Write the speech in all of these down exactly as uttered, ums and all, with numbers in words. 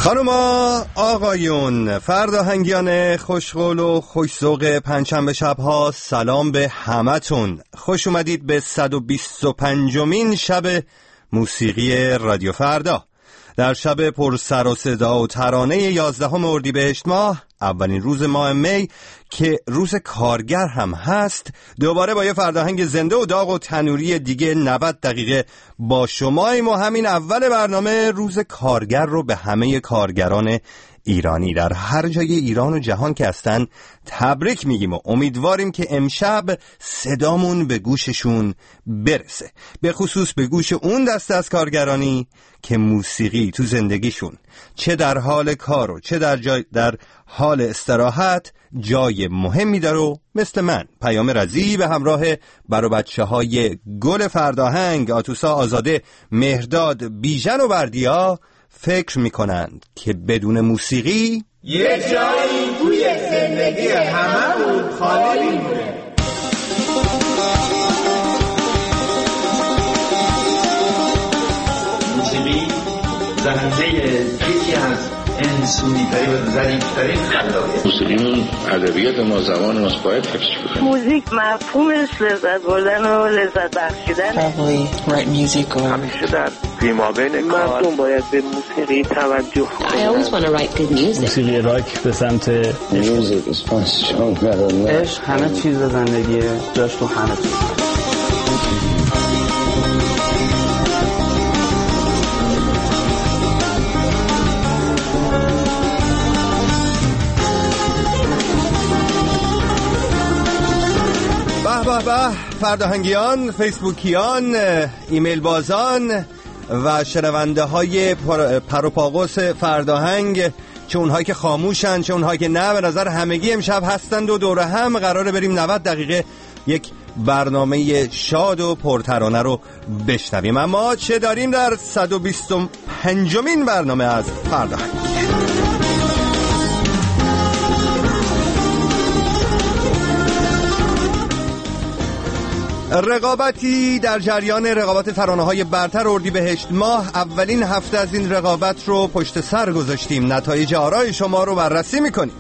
خانوما آقایون، فرداهنگیان خوشقول و خوش‌ذوق پنجشنبه شب‌ها، سلام به همتون. خوش اومدید به صد و بیست و پنجمین شب موسیقی رادیو فردا. در شب پر سر و صدا و ترانه یازدهم اردیبهشت ماه، اولین روز ماه می که روز کارگر هم هست، دوباره با یه فرداهنگ زنده و داغ و تنوری دیگه نود دقیقه با شماییم و همین اول برنامه روز کارگر رو به همه کارگران ایرانی در هر جای ایران و جهان که هستن تبریک میگیم و امیدواریم که امشب صدامون به گوششون برسه، به خصوص به گوش اون دسته از کارگرانی که موسیقی تو زندگیشون چه در حال کار و چه در جای در حال استراحت جای مهمی داره و مثل من پیام رضی به همراه برو بچه های گل فرداهنگ، آتوسا آزاده، مهرداد، بیژن و بردیا فکر میکنند که بدون موسیقی یه جایی توی زندگی هممون خالی میمونه. موسیقی زنده یکی از انسونی‌ترین و ظریف‌ترین خلاقیت. موسیقی ادبیات ما، زبان ماست، باید حفظ بکنیم. موزیک مفهومش لذت بردن و لذت بخشیدن. Probably write music or همیشه در پیمابین مردم باید به موسیقی توجه کنند. I always want to write good music. موسیقی راک به سمت music is fun strong metal. عشق همه چیز زندگیه، جاش تو همه چیز. به به فرداهنگیان، فیسبوکیان، ایمیل بازان و شنونده های پر, پروپاگوس فرداهنگ، چه اونهایی که خاموشن چه اونهایی که نه، به نظر همگی امشب هستند و دوره هم قراره بریم نود دقیقه یک برنامه شاد و پرترانه رو بشنویم. اما چه داریم در صد و بیست و پنجمین برنامه از فرداهنگ؟ رقابتی در جریان رقابت ترانه‌های برتر اردیبهشت ماه. اولین هفته از این رقابت رو پشت سر گذاشتیم. نتایج آرای شما رو بررسی می‌کنیم.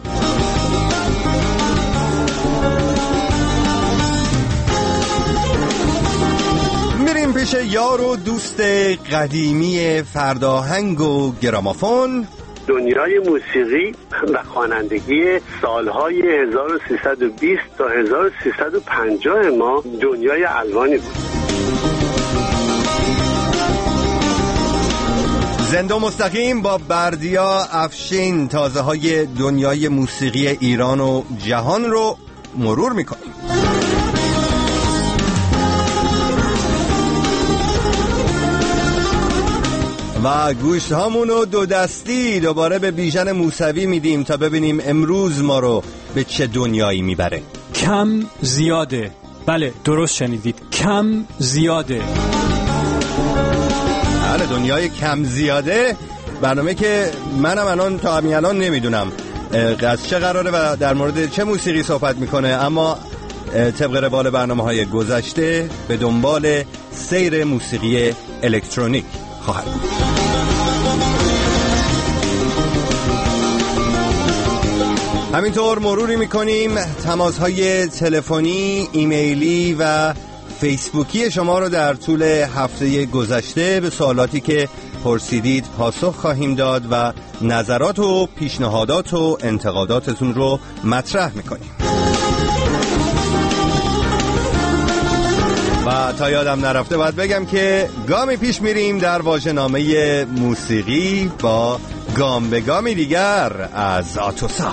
میریم پیش یار و دوست قدیمی فرداهنگ و گرامافون. دنیای موسیقی و خوانندگی سالهای هزار و سیصد و بیست تا هزار و سیصد و پنجاه ما دنیای الوانی بود. زنده و مستقیم با بردیا افشین تازه های دنیای موسیقی ایران و جهان رو مرور میکنیم. و گوشت هامونو دو دستی دوباره به بیژن موسوی میدیم تا ببینیم امروز ما رو به چه دنیایی میبره. کم زیاده. بله درست شنیدید، کم زیاده. بله، دنیای کم زیاده، برنامه که منم الان تا همین الان نمیدونم از چه قراره و در مورد چه موسیقی صحبت میکنه، اما طبق روال برنامه‌های گذشته به دنبال سیر موسیقی الکترونیک خواهد بود. همینطور مروری میکنیم تماس‌های تلفنی، ایمیلی و فیسبوکی شما رو در طول هفته گذشته به سوالاتی که پرسیدید پاسخ خواهیم داد و نظرات و پیشنهادات و انتقاداتتون رو مطرح میکنیم. و تا یادم نرفته باید بگم که گامی پیش میریم در واژه‌نامه موسیقی با گام به گامی دیگر از آتوسا.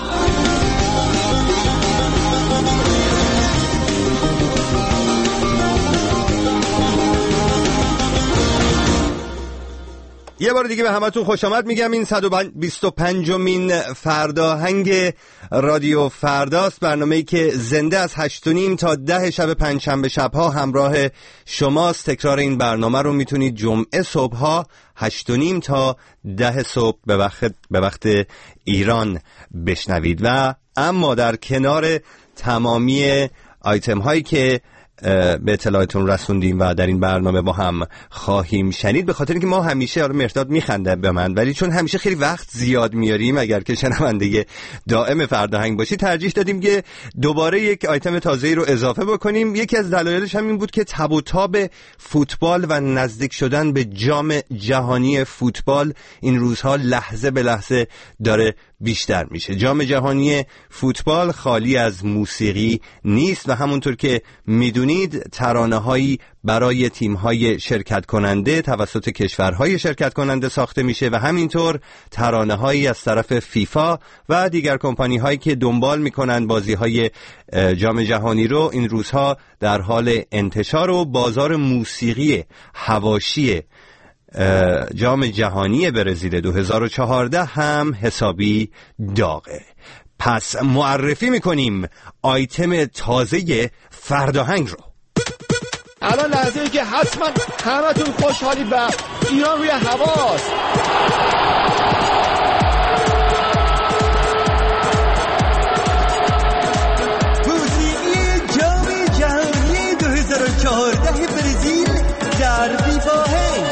یه بار دیگه به همتون خوش آمد میگم. این صد و بیست و پنجمین فرداهنگ رادیو فرداست، برنامه‌ای که زنده از هشت و نیم تا ده شب پنجشنبه شبها همراه شماست. تکرار این برنامه رو میتونید جمعه صبحها هشت و نیم تا ده صبح به وقت به وقت ایران بشنوید. و اما در کنار تمامی آیتم هایی که به اطلاعتون رسوندیم و در این برنامه با هم خواهیم شنید. به خاطر اینکه ما همیشه، آره مرداد میخنده به من، ولی چون همیشه خیلی وقت زیاد میاریم، اگر که شنونده دائم فرداهنگ باشی، ترجیح دادیم که دوباره یک آیتم تازه‌ای رو اضافه بکنیم. یکی از دلایلش هم این بود که تب و تاب فوتبال و نزدیک شدن به جام جهانی فوتبال این روزها لحظه به لحظه داره بیشتر میشه. جام جهانی فوتبال خالی از موسیقی نیست و همونطور که میدونید ترانه‌هایی برای تیم‌های شرکت کننده توسط کشورهای شرکت کننده ساخته میشه و همینطور ترانه‌هایی از طرف فیفا و دیگر کمپانی‌هایی که دنبال میکنن بازی‌های جام جهانی رو این روزها در حال انتشار و بازار موسیقی حواشی جام جهانی برزیل دو هزار و چهارده هم حسابی داغه. پس معرفی میکنیم آیتم تازه فرداهنگ رو. الان لحظه ای که حتما همتون خوشحالی و ایران روی هواست. موسیقی جام جهانی دو هزار و چهارده برزیل در بی‌فاهنگ.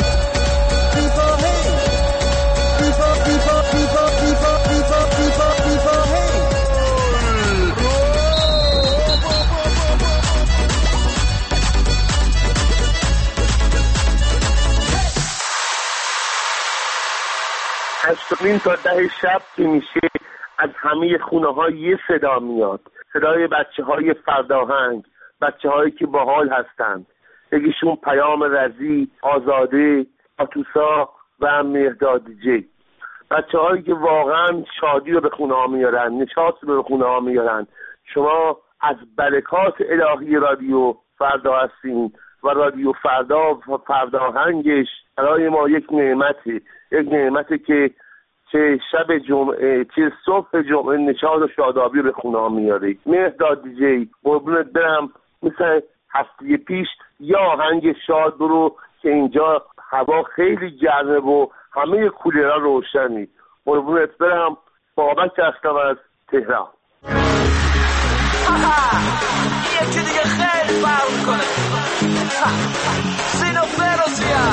از این تا ده شب که میشه از همه خونه ها یه صدا میاد، صدای بچه های فرداهنگ، بچه هایی که باحال هستند، یکیشون پیام رضی، آزاده، آتوسا و مهداد جی، بچه هایی که واقعا شادی رو به خونه ها میارن، نشاط رو به خونه ها میارن. شما از برکات الهی رادیو فردا هستین و رادیو فردا و فرداهنگش برای ما یک نعمتی، یک نعمتی که چه شب جمعه چه صبح جمعه نشاط و شادابی به خونه ها میاره. مهداد دیجی قربونت برم، مثل هفته پیش یا آهنگ شاد برو که اینجا هوا خیلی گرمه و همه کولرها روشنی. قربونت برم، بابک هستم از تهران. یکی دیگه خیلی فرق کنه، سینو فروزیا.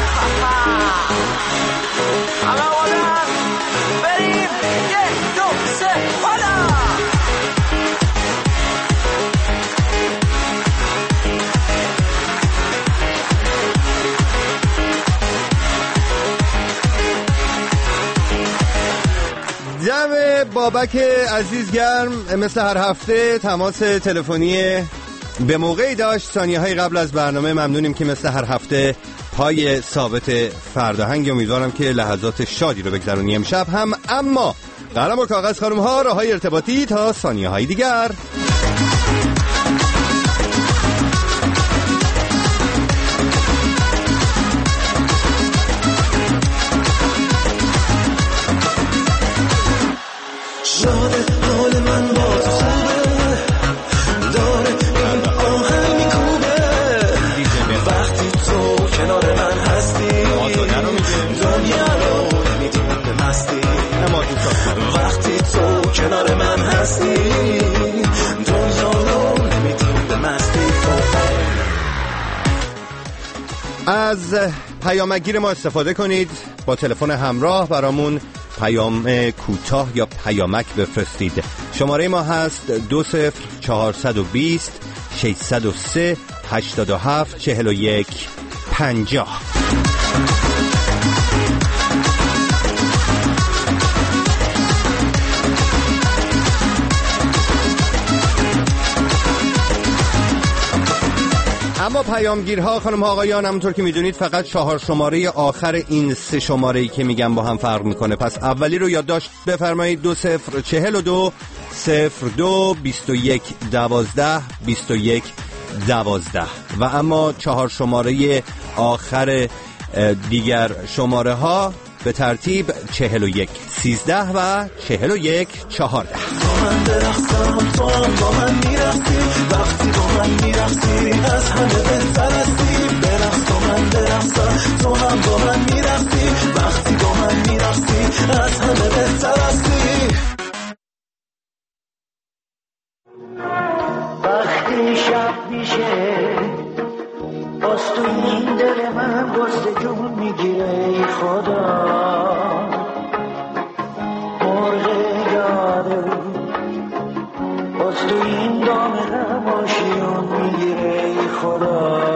همه آدم بریم، یک دو سه حالا. دم بابک عزیز گرم. مثل هر هفته تماس تلفنی به موقعی داشت. ثانیه های قبل از برنامه ممنونیم که مثل هر هفته پای ثابت فرداهنگ. امیدوارم که لحظات شادی رو بگذرونی امشب هم. اما قلم و کاغذ خانم ها، راههای ارتباطی تا ثانیه های دیگر. شاده حال من با تو خوبه، داره این آهنگ میکوبه. وقتی تو کنار من هستی دنیا رو نمیدیم به مستی. وقتی تو کنار من هستی دنیا رو نمیدیم به مستی. از پیامگیر ما استفاده کنید، با تلفن همراه برامون پیام کوتاه یا پیامک بفرستید. شماره ما هست دو صفر چهارصد و بیست ششصد و سه هشتاد و هفت چهل و یک پنجاه. اما پیامگیرها خانم ها آقایان، همونطور که میدونید فقط چهار شماره آخر این سه شماره‌ای که میگم با هم فرق میکنه. پس اولی رو یادداشت بفرمایید: دو صفر چهل و دو صفر دو بیست و یک دوازده بیست و یک دوازده. و اما چهار شماره آخر دیگر شماره ها به ترتیب چهل و یک سیزده و چهل و یک چهارده. با من برقصم تو هم با من میرقصی، وقتی با من میرقصی از همه بهتر هستی. برقص با من برقصم تو هم با من میرقصی، وقتی با من میرقصی از همه بهتر هستی. وقتی شب میشه باز تو این دل من گستجون میگیره ای خدا مرغ یادم باز تو این دام غماشیون میگیره ای خدا.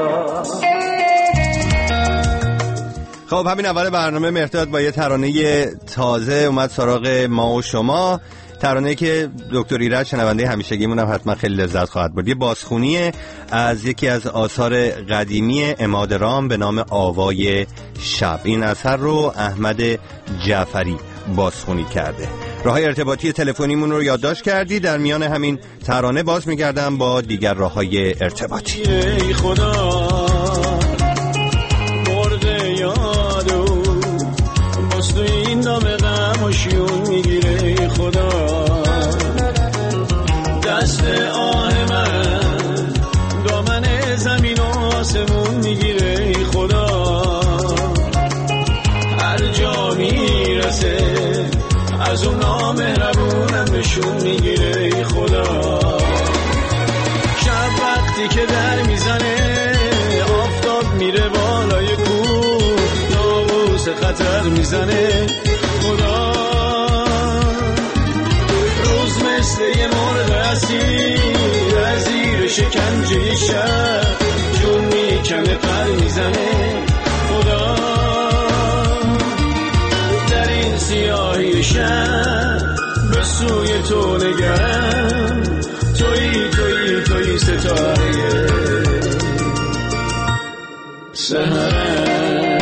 خب همین اول برنامه مهرداد با یه ترانه تازه اومد سراغ ما و شما، ترانه که دکتر ایرج شنونده همیشگیمون هم حتما خیلی لذت خواهد برد. یه بازخونی از یکی از آثار قدیمی عماد رام به نام آوای شب. این اثر رو احمد جعفری بازخونی کرده. راههای ارتباطی تلفنیمون رو یادداشت کردی، در میان همین ترانه باز می‌گردم با دیگر راههای ارتباطی. ای خدا تو این دام غماشیون میگیره ای خدا دست آه من دامن زمین و آسمون میگیره ای خدا هر جا میرسه از اون نامهربونم بهشون میگیره ای خدا شب وقتی که در میزنه آفتاب میره بالای کوه خطر میزنه خدا روز مثل یه مرغ اسیر از زیر شکنجه شب جون میکنه پر میزنه خدا در این سیاهی شب به سوی تو نگرم تویی تویی تویی ستاره سحرم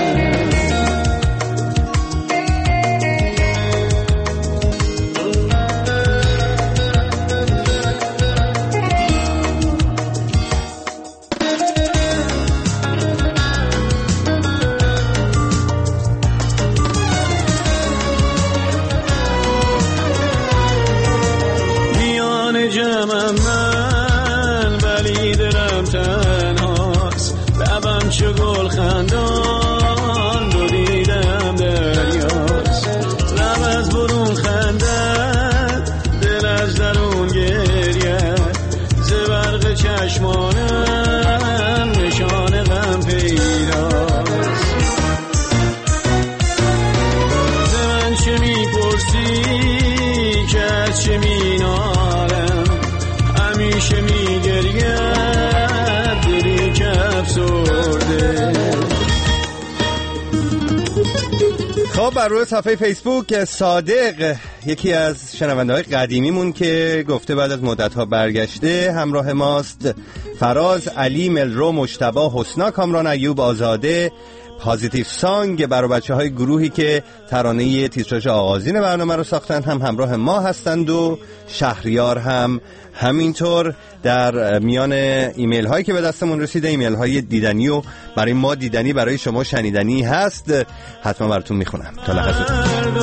چه گل خندان دو دیدم دریاست لب از برون خندد دل از درون گریه ز برق چشمانم نشان غم پیداست ز من چه میپرسی که از چه مینالم همیشه میگریم دلی که افسرده. خب بر روی صفحه فیسبوک صادق یکی از شنونده های قدیمیمون که گفته بعد از مدت ها برگشته همراه ماست. فراز، علی، ملرو، مجتبی، حسنا، کامران، ایوب، آزاده، پازیتیو سانگ برای بچه های گروهی که ترانه تیتراژ آغازین برنامه رو ساختن هم همراه ما هستند و شهریار هم همینطور. در میان ایمیل هایی که به دستمون رسیده ایمیل های دیدنی و برای ما دیدنی برای شما شنیدنی هست، حتما براتون میخونم تا لحظه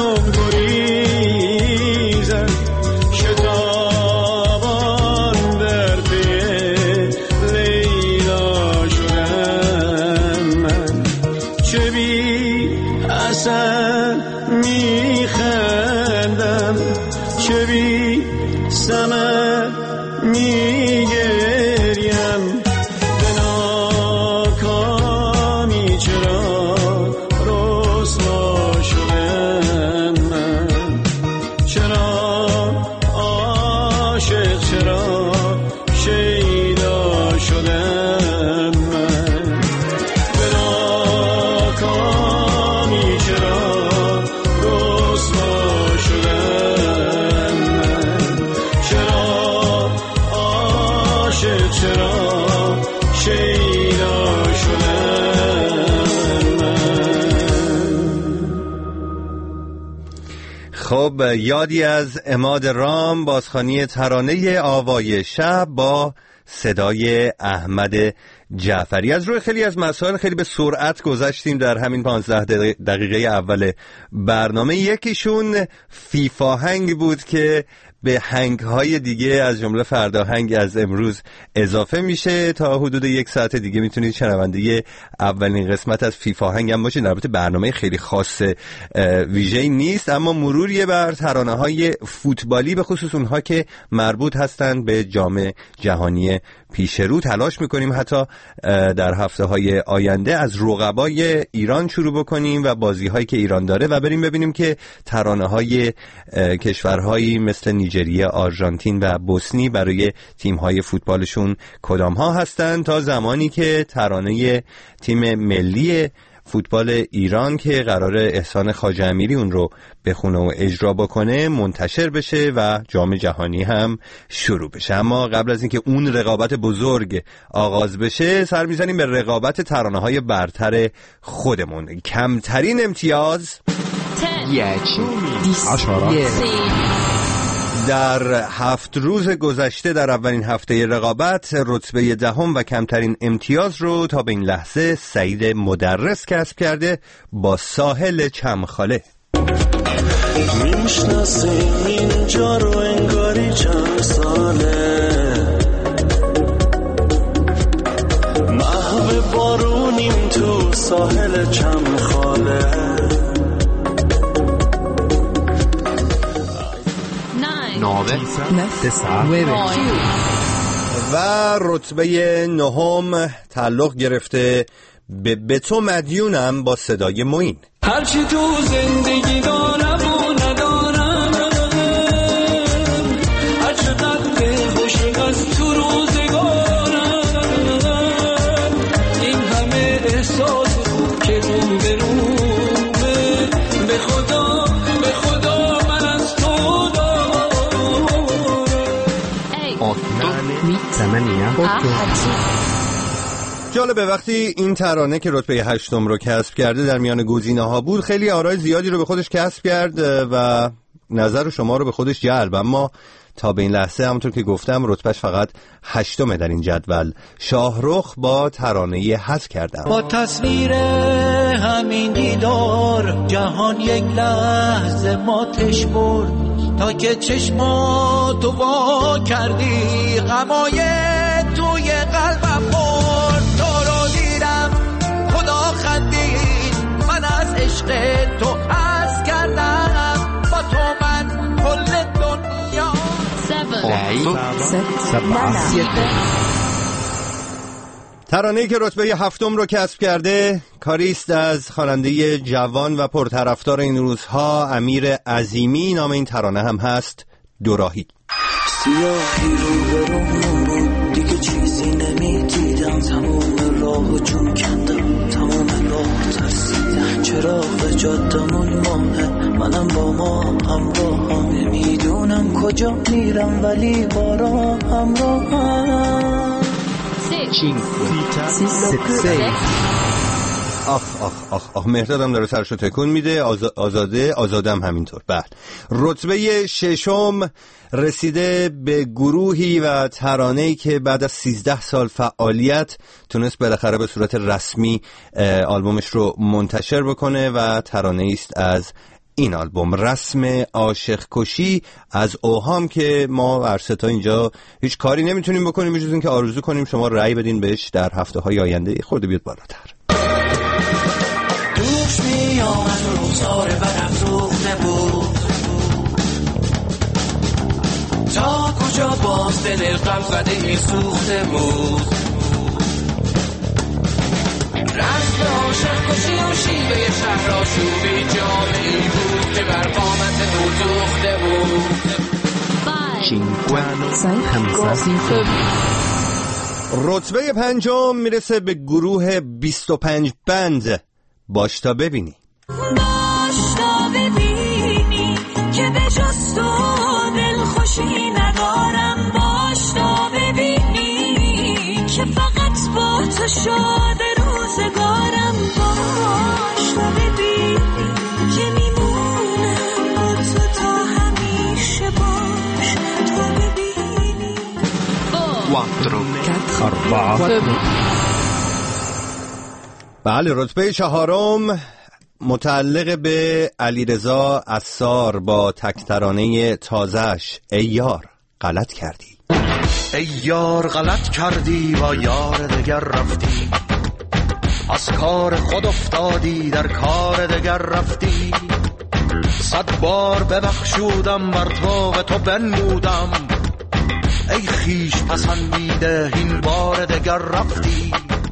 میخندم چه بی سمر میگریم به ناکامی چرا رسوا شدم من چرا عاشق چرا شیدا شدم من به ناکامی چرا رسوا شدم من چرا عاشق چرا شیدا شدم من. خب یادی از عماد رام، بازخوانی ترانه آوای شب با صدای احمد جعفری. از روی خیلی از مسائل خیلی به سرعت گذشتیم در همین پانزده دقیقه اول برنامه. یکیشون فیفاهنگ بود که به هنگ‌های دیگه از جمله فرداهنگ از امروز اضافه میشه. تا حدود یک ساعت دیگه میتونید شنونده اولین قسمت از فیفاهنگ هم باشید. البته برنامه خیلی خاص ویژه‌ای نیست، اما مروریه بر ترانه‌های فوتبالی، به خصوص اونها که مربوط هستند به جام جهانی پیش رو تلاش میکنیم حتی در هفته های آینده از رقبای ایران شروع بکنیم و بازی هایی که ایران داره و بریم ببینیم که ترانه های کشورهایی مثل نیجریه، آرژانتین و بوسنی برای تیم های فوتبالشون کدام ها هستن، تا زمانی که ترانه تیم ملی فوتبال ایران که قرار احسان خواجه امیری اون رو بخونه و اجرا بکنه منتشر بشه و جام جهانی هم شروع بشه. اما قبل از اینکه اون رقابت بزرگ آغاز بشه سر میزنیم به رقابت ترانه‌های برتر خودمون. کمترین امتیاز در هفت روز گذشته در اولین هفته رقابت رتبه دهم و کمترین امتیاز رو تا به این لحظه سعید مدرس کسب کرده با ساحل چمخاله. میشناسیم اینجا رو انگاری چند ساله، محو بارونیم تو ساحل چمخاله. و رتبه نهم تعلق گرفته به به تو مدیونم با صدای معین. هرچی تو زندگی دارم و ندارم، هر چقدر دلخوشی از تو روزگارم، این همه احساس خوب که روم به رومه، به خدا به خدا من از تو جالبه وقتی این ترانه که رتبه هشتم رو کسب کرده در میان گزینه ها بود خیلی آرای زیادی رو به خودش کسب کرد و نظر شما رو به خودش جلب، اما تا به این لحظه همونطور که گفتم رتبهش فقط هشتمه در این جدول. شاهرخ با ترانه حس کردم. با تصویر همین دیدار جهان یک لحظه ماتش برد، تا که چشماتو وا کردی غمای توی قلبم برد. تو رو دیدم خدا خندید، من از عشق تو حس کردم، با تو من کل دنیا. ترانه‌ای که رتبه هفتم رو کسب کرده کاریست از خواننده جوان و پرطرفدار این روزها امیر عظیمی. نام این ترانه هم هست دوراهی. سیاهی رو برام بود دیگه چیزی نمیدیدم، تمام راهو جون کندم، تمام راه ترسیدم، چراغ جادمون ماهه، منم با ما همراهم، نمیدونم کجا میرم ولی بارا همراهم. آخ آخ آخ آخ مهردادم داره سرشو تکون میده. آز... آزاده آزادم همینطور. بعد رتبه ششم رسیده به گروهی و ترانه‌ای که بعد از سیزده سال فعالیت تونست بالاخره به صورت رسمی آلبومش رو منتشر بکنه و ترانه‌ای است از این آلبوم، رسم عاشق کشی از اوهام، که ما ورستا اینجا هیچ کاری نمیتونیم بکنیم جز اینکه آرزو کنیم شما رأی بدین بهش در هفته های آینده خورده بیاد بالاتر. دوش میام از روزار برم سوخته بود، تا کجا باز دل غم زده ای سوخته بود، رسم عاشق کشی و شیوه شهر آشوبی جامعی بود که بر قامت او دوخته بود. رتبه پنجم میرسه به گروه بیست و پنج بند. باش تا ببینی. باش تا ببینی که به جز تو دل خوشی ندارم، باش تا ببینی که فقط با تو شده روزگارم، باش تا ببینی که میمونم با تو تا همیشه، باش تا ببینی. بله رتبه چهارم متعلق به علیرضا عصار با تکترانه تازه‌اش ای یار غلط کردی. ای یار غلط کردی با یار دگر رفتی، از کار خود افتادی در کار دگر رفتی، صد بار ببخشودم بر تو و تو بنمودم، ای خیش پسندیده این بار دگر رفتی.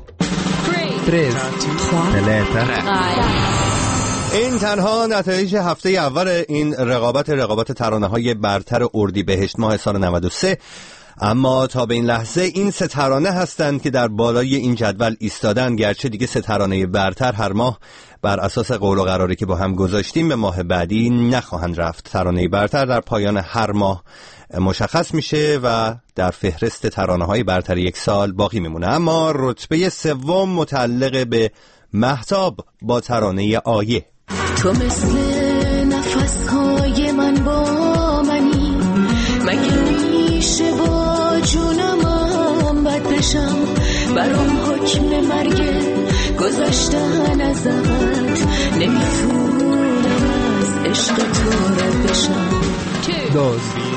این تنها نتایج هفته اول این رقابت رقابت ترانه‌های برتر اردیبهشت ماه سال نود و سه، اما تا به این لحظه این سه ترانه هستند که در بالای این جدول ایستادن، گرچه دیگه سه ترانه برتر هر ماه بر اساس قول و قراری که با هم گذاشتیم به ماه بعدی نخواهند رفت. ترانه برتر در پایان هر ماه مشخص میشه و در فهرست ترانه‌های برتر یک سال باقی میمونه. اما رتبه سوم متعلق به مهتاب با ترانه آیه. تو مثل نفس‌های من با منی، مگه میشه با جونم بد بشم، برام حکم مرگ گذاشتن ازت، نمیتونم از عشق تو رد بشم. دوز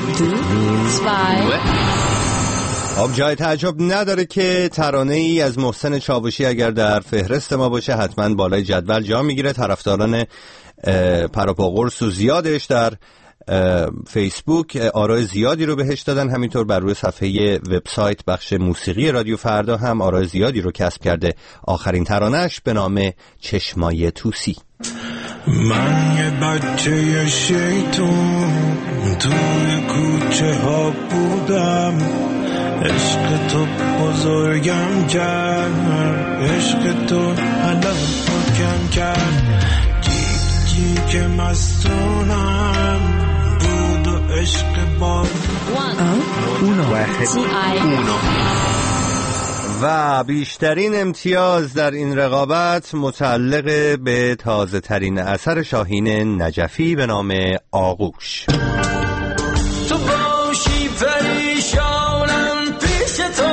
خب جای تعجب نداره که ترانه ای از محسن چاوشی اگر در فهرست ما باشه حتما بالای جدول جا میگیره. طرفداران پراپاگورس و زیادش در فیسبوک آراء زیادی رو بهش دادن، همینطور بر روی صفحه وبسایت بخش موسیقی رادیو فردا هم آراء زیادی رو کسب کرده. آخرین ترانه‌اش به نام چشمای توسی. من یه بچه شیطون توی کوچه ها بودم، عشق تو بزرگم کرد، عشق تو حلم حکم کرد، جیب جیب که مستونم بود و عشق با اونو و بیشترین امتیاز در این رقابت متعلق به تازه ترین اثر شاهین نجفی به نام آغوش. تو باشی پریشانم پیش تو،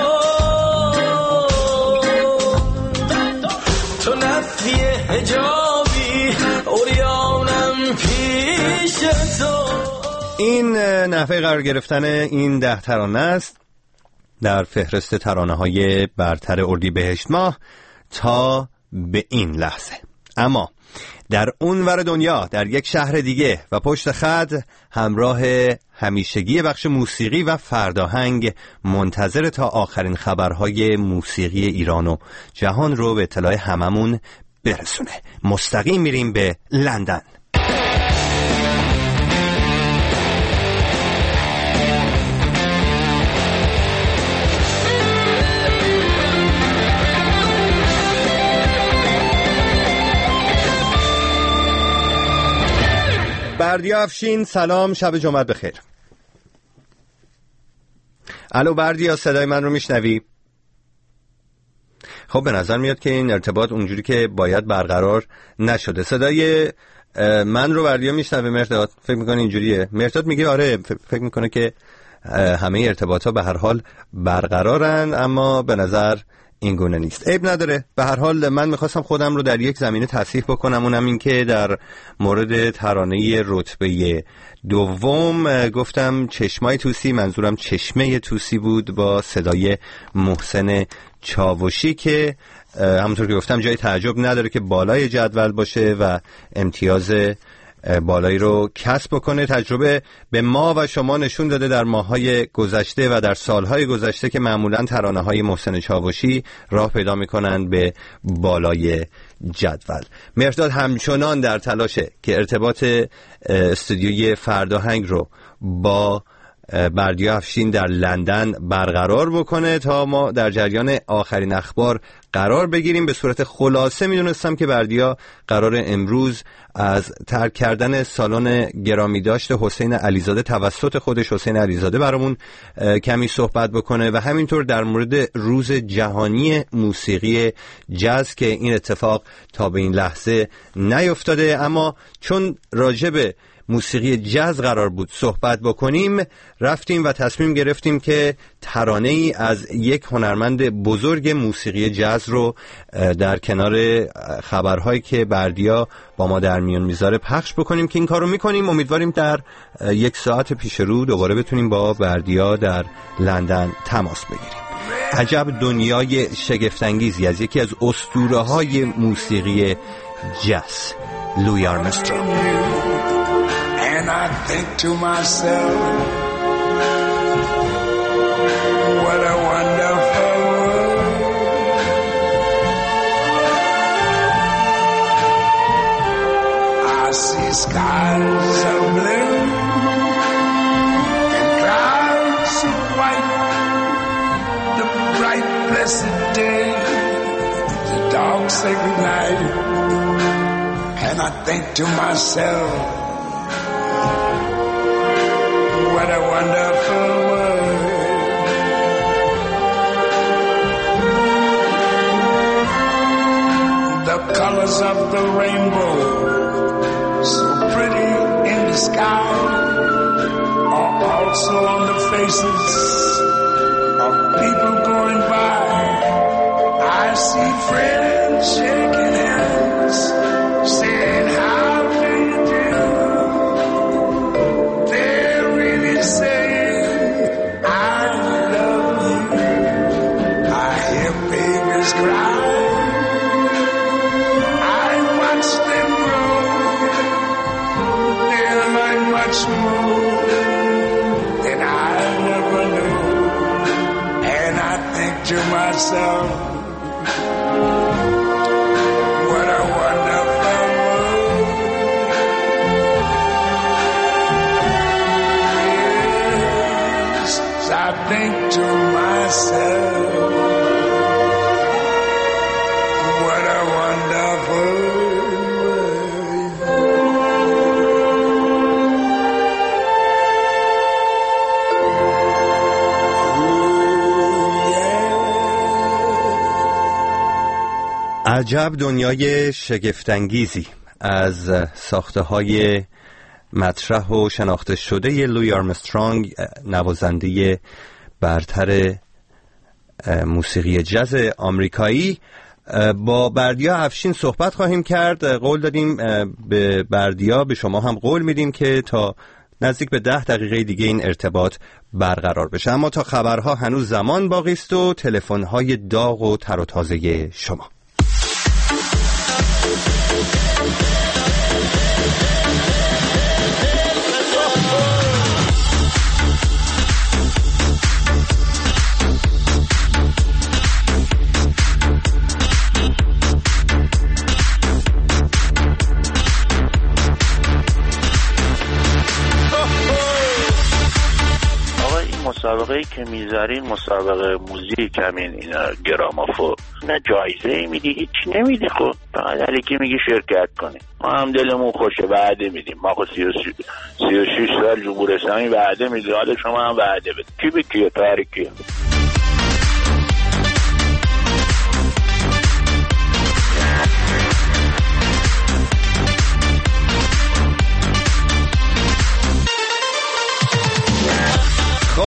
تو نفی حجابی اوریانم پیش تو. این نحوه قرار گرفتن این ده ترانه است در فهرست ترانه‌های برتر اردیبهشت ماه تا به این لحظه. اما در اون ور دنیا، در یک شهر دیگه و پشت خط، همراه همیشگی بخش موسیقی و فرداهنگ، منتظر تا آخرین خبرهای موسیقی ایران و جهان رو به اطلاع هممون برسونه. مستقیم میریم به لندن. بردیا افشین، سلام، شب جمعه بخیر. الو بردیا، صدای من رو میشنوی؟ خب به نظر میاد که این ارتباط اونجوری که باید برقرار نشده. صدای من رو بردیا میشنوه؟ مرداد فکر میکنه اینجوریه؟ مرداد میگه آره، فکر میکنه که همه ارتباط ها به هر حال برقرارن، اما به نظر این گونه نیست. عیب نداره. به هر حال من میخواستم خودم رو در یک زمینه تصحیح بکنم، اونم این که در مورد ترانه رتبه دوم گفتم چشمای توسی، منظورم چشمه توسی بود با صدای محسن چاوشی که همونطور که گفتم جای تعجب نداره که بالای جدول باشه و امتیاز بالایی رو کسب بکنه. تجربه به ما و شما نشون داده در ماه‌های گذشته و در سال‌های گذشته که معمولاً ترانه‌های محسن چاوشی راه پیدا می‌کنند به بالای جدول. مرداد همچنان در تلاشه که ارتباط استودیوی فرداهنگ رو با بردیا افشین در لندن برقرار بکنه تا ما در جریان آخرین اخبار قرار بگیریم. به صورت خلاصه میدونستم که بردیا قرار امروز از ترک کردن سالن گرامی داشت حسین علیزاده توسط خودش حسین علیزاده برامون کمی صحبت بکنه و همینطور در مورد روز جهانی موسیقی جاز که این اتفاق تا به این لحظه نیفتاده، اما چون راجب موسیقی جاز قرار بود صحبت بکنیم رفتیم و تصمیم گرفتیم که ترانه ای از یک هنرمند بزرگ موسیقی جاز رو در کنار خبرهایی که بردیا با ما در میون میذاره پخش بکنیم که این کارو میکنیم. امیدواریم در یک ساعت پیش رو دوباره بتونیم با بردیا در لندن تماس بگیریم. عجب دنیای شگفت‌انگیزی از یکی از اسطوره‌های موسیقی جاز، لوی آرمسترونگ. And I think to myself, skies are blue and clouds of white, the bright blessed day, the dark sacred night. And I think to myself, what a wonderful world. The colors of the rainbow, so pretty in the sky, are also on the faces of people going by. I see friends shaking hands, saying how do you do. They're really saying I love you. I hear babies cry, I watch them grow. They'll learn much more than I never knew. And I think to myself, what a wonderful world. Yes, I think to myself, what a wonderful عجب دنیای شگفت‌انگیزی از ساخته های مطرح و شناخته شده لوی آرمسترانگ، نوازنده برتر موسیقی جاز آمریکایی. با بردیا افشین صحبت خواهیم کرد. قول دادیم به بردیا، به شما هم قول میدیم که تا نزدیک به ده دقیقه دیگه این ارتباط برقرار بشه. اما تا خبرها هنوز زمان باقی است و تلفن‌های داغ و تر و تازه شما. مسابقه‌ای که میذارین مسابقه موزیک، همین اینا گرامافون، نه جایزه میدی، هیچ نمیدی. خب فقط علیکی میگی شرکت کنی. ما هم دلمون خوشه، وعده میدیم. ما خود سی و شش سال جمهوری اسلامی وعده میدیم، حالا شما هم وعده بدید. کی به کیه؟ تاریکیه.